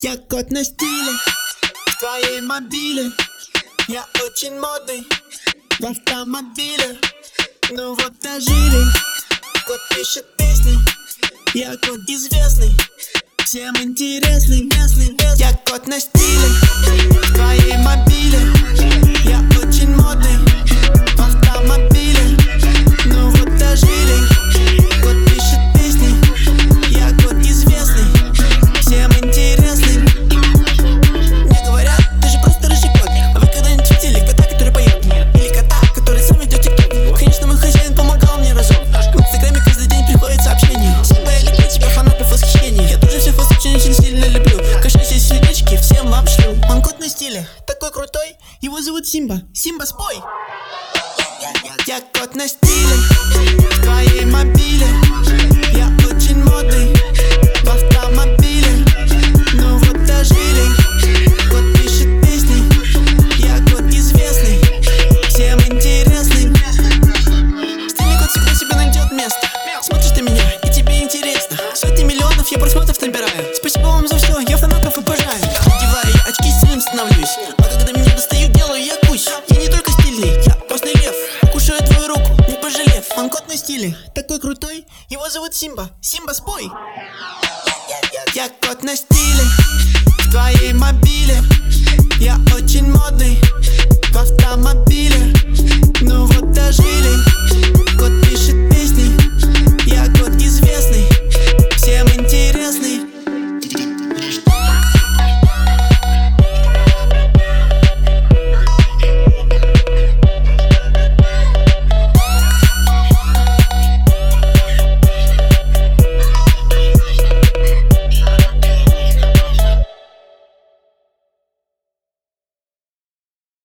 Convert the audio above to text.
Я кот на стиле, в твоей мобиле. Я очень модный в автомобиле. Ну вот дожили, кот пишет песни. Я кот известный, всем интересный, местный. Я кот на стиле, в твоей мобиле. Я очень модный в автомобиле. Ну вот дожили, кот пишет песни. Я кот известный, всем интересный. Мне говорят, ты же просто рыжий кот. А вы когда-нибудь видели кота, который поет? Или кота, который сам ведет тикток? Конечно, мой хозяин помогал мне разок. В инстаграме каждый день приходит сообщение: Симба, я люблю тебя, фанаты в восхищении. Я тоже всех вас очень сильно люблю. Кошачьи сердечки всем вам шлю. Он кот на стиле, такой крутой. Его зовут Симба. Симба, спой! Я кот на стиле, в твоей мобиле. Я очень модный в автомобиле. Ну вот дожили, кот пишет песни. Я кот известный, всем интересный. Стильный кот всегда себе найдет место. Смотришь ты меня, и тебе интересно. Сотни миллионов я просмотров набираю. Спасибо вам за все, я фанатов обожаю. Одеваю я очки, стильным становлюсь. А когда меня достают, делаю я гусь. Я не только стильный, я постный лев. Кушаю твою руку, не пожалев. Он кот на стиле, такой крутой. Его зовут Симба. Симба, спой! Я кот на стиле, в твоей мобиле. Я очень модный в автомобиле. Ну вот дожили, кот пишет песни.